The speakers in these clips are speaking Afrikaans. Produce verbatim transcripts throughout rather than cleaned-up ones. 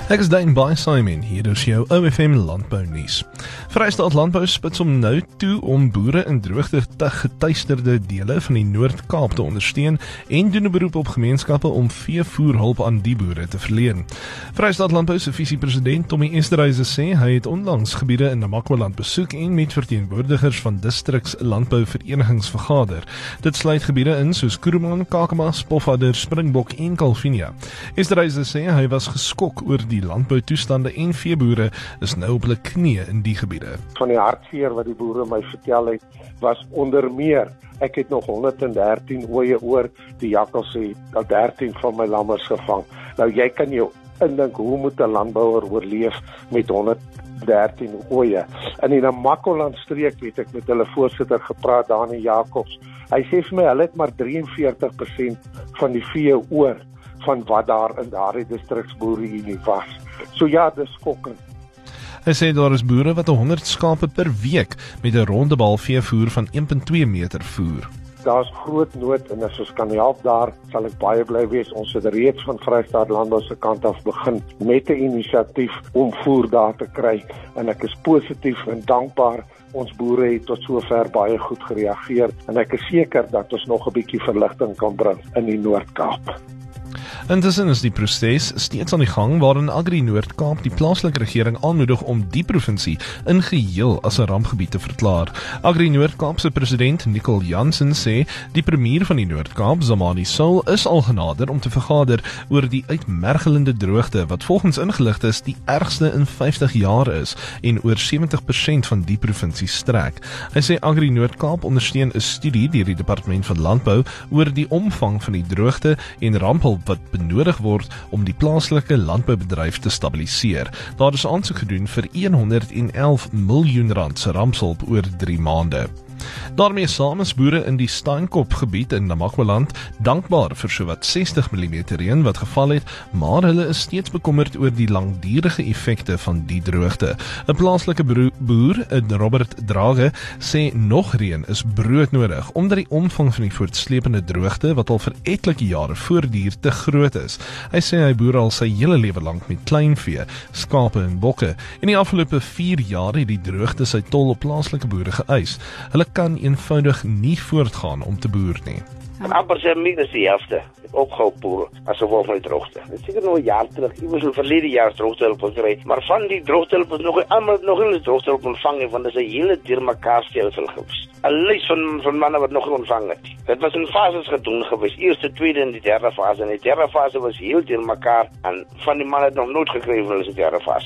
Ek is Dane by Simon, hier is jou O F M Landbounuus. Vrystaat Landbou spits om nou toe om boere in droogte getuisterde dele van die Noord-Kaap te ondersteun en doen 'n beroep op gemeenskappe om veevoerhulp aan die boere te verleen. Vrystaat Landbou se visiepresident Tommy Esterhuizen sê hy het onlangs gebiede in Namakwaland besoek en met verteenwoordigers van distriks landbouverenigings vergader. Dit sluit gebiede in soos Kuruman, Kakamas, Pofadder, Springbok en Kalvinia. Esterhuizen sê hy was geskok oor die landboutoestande en veeboere is nou op hulle knieë in die gebiede. Van die hartseer wat die boere my vertel het, was onder meer, ek het nog honderd en dertien ooe oor, die jakkals het al dertien van my lammers gevang. Nou jy kan jou indink, hoe moet 'n landbouer oorleef met honderd en dertien ooe? In die Namakwaland streek het ek met hulle voorsitter gepraat, Dani Jacobs. Hy sê vir my, hulle het maar drieënveertig persent van die vee oor van wat daar in daardie distriksboereunie was. So ja, dis skokkend. Hy sê daar is boere wat honderd skape per week met 'n rondebal veevoer van een komma twee meter voer. Daar's groot nood en as ons kan help daar, sal ek baie bly wees. Ons het reeds van Vrystaat Landbou se kant af begin met 'n inisiatief om voer daar te kry en ek is positief en dankbaar. Ons boere het tot sover baie goed gereageer en ek is seker dat ons nog 'n bietjie verligting kan bring in die Noord-Kaap. Intussen is die proses steeds aan die gang waarin Agri Noord-Kaap die plaaslike regering aanmoedig om die provinsie in geheel as 'n rampgebied te verklaar. Agri Noord-Kaap se president Nicole Jansen sê die premier van die Noord-Kaap, Zamani Soul, is al genader om te vergader oor die uitmergelende droogte wat volgens ingeligtes die ergste in vyftig jaar is en oor sewentig persent van die provinsie strek. Hy sê Agri Noord-Kaap ondersteun 'n studie deur die Departement van Landbou oor die omvang van die droogte en rampehulp wat benodig word om die plaaslike landboubedryf te stabiliseer. Daar is aansoek gedoen vir honderd en elf miljoen rand se rampshulp oor drie maande. Daarmee saam is boere in die Steenkop gebied in Namakwaland dankbaar vir sowat sestig millimeter reën wat geval het, maar hulle is steeds bekommerd oor die langdurige effekte van die droogte. 'n Plaaslike boer, Robert Drage, sê nog reën is broodnodig omdat die omvang van die voortsleepende droogte wat al vir etlike jare voortduur te groot is. Hy sê hy boer al sy hele lewe lank met kleinvee, skape en bokke. In die afgelope vier jaar het die droogte sy tol op plaaslike boere geëis. Hulle kan eenvoudig nie voortgaan om te boer nie. Amper sê my dis die helfte, ook gehou boer, as gevolg van die droogte. Dit is seker nog een jaar terug, ek was al verlede jaar droogtehulp gekry, maar van die droogtehulp is nog allemaal nog in die droogtehulp ontvang, want dit is een hele deurmekaar stelsel geweest. Een lijst van, van mannen wat nog ontvang het. Het was in fases gedoen geweest, eerste, tweede en die derde fase, en die derde fase was heel deurmekaar, en van die mannen het nog nooit gekry van die derde fase.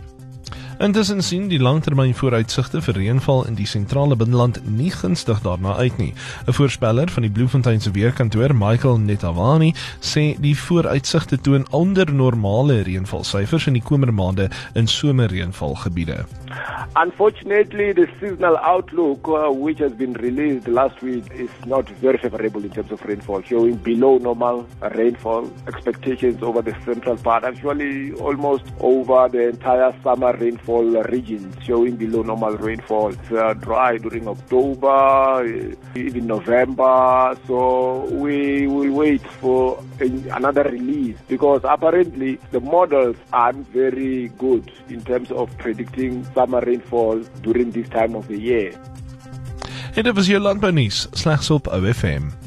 Intussen sien die langtermyn vooruitsigte vir reënval in die sentrale binneland nie gunstig daarna uit nie. 'n Voorspeller van die Bloemfontein se weerkantoor, Michael Netawani, sê die vooruitsigte toon onder normale reënvalsyfers in die komende maande in somerreënvalgebiede. Unfortunately, the seasonal outlook, uh, which has been released last week, is not very favorable in terms of rainfall, showing below normal rainfall expectations over the central part, actually almost over the entire summer rainfall regions, showing below normal rainfall. It's uh, dry during October, even November, so we will wait for another release because apparently the models aren't very good in terms of predicting summer rainfall during this time of the year. En dit was jou landbounuus, slegs op O F M.